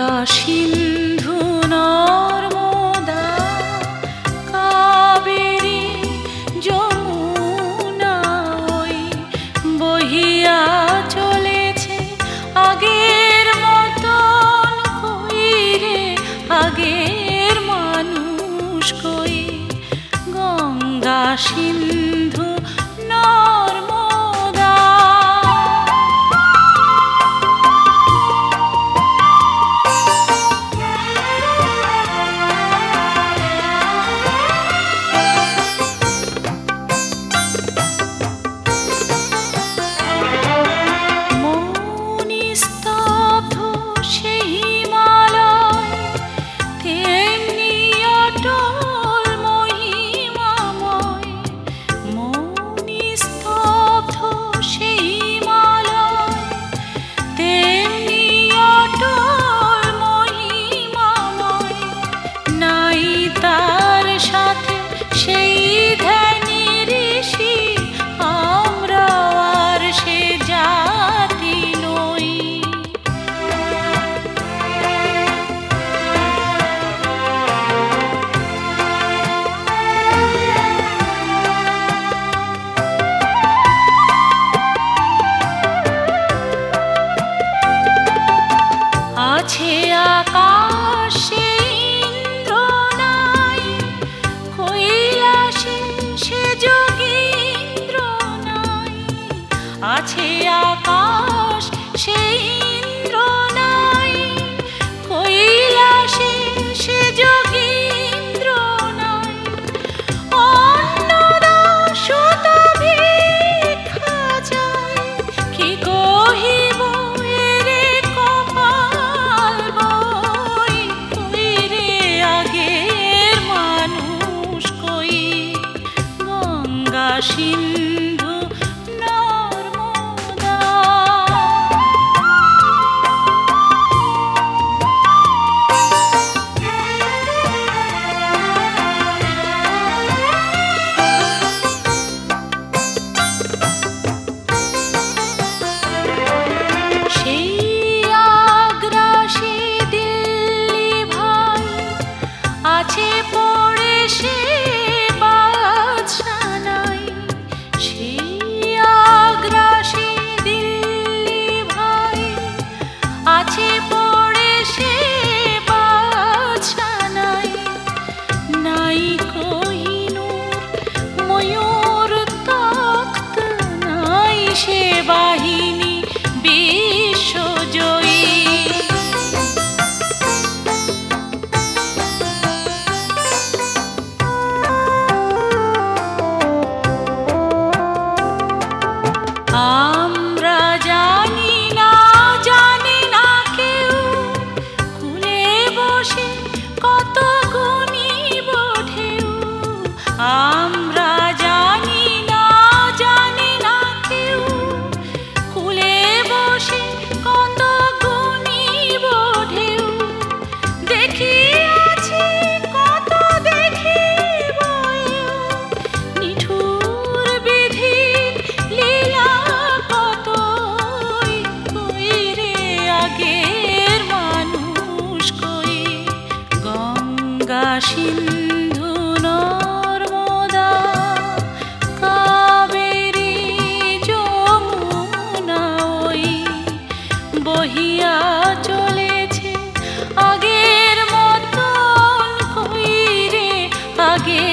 সিন্ধু নর্মদা কাবেরী যমুনা ওই বহিয়া চলেছে আগের মতন কই রে আগের মানুষ কই গঙ্গা সিন্ধু নর্মদা আছে আকাশে ইন্দ্র নাই কৈলাসে সে যোগীন্দ্র নাই আছে আকাশ সে ইন্দ্র নাই কৈলাসে সে যোগীন্দ্র নাই অন্নদাস তো ভিক্ষা চায় কি কহিব এরে কপাল বই কই রে আগের মানুষ কই গঙ্গা সিন্ধু নর্মদা সেই আগ্রা সে দিল্লি ভাই আছে পড়ে সে বাদশা নাই সেই আগ্রা সে দিল্লি ভাই আছে পড়ে সে বাদশা নাই নাই কোহিনূর ময়ূর তখ্ত নাই সে বাহিনী বিশ্বজয়ী আমরা জানি না জানে না কেউ কুলে বসে কত গুণিব ঢেউ আমরা জানি না জানে না কেউ কুলে বসে কত গুণিব ঢেউ দেখিয়াছি কত দেখিব নিঠুর বিধি লীলা কতই কই রে আগের মানুষ কই গঙ্গা সিন্ধু নর্মদা কাবেরী যমুনা ওই বহিয়া চলেছে আগের মতন কই রে আগের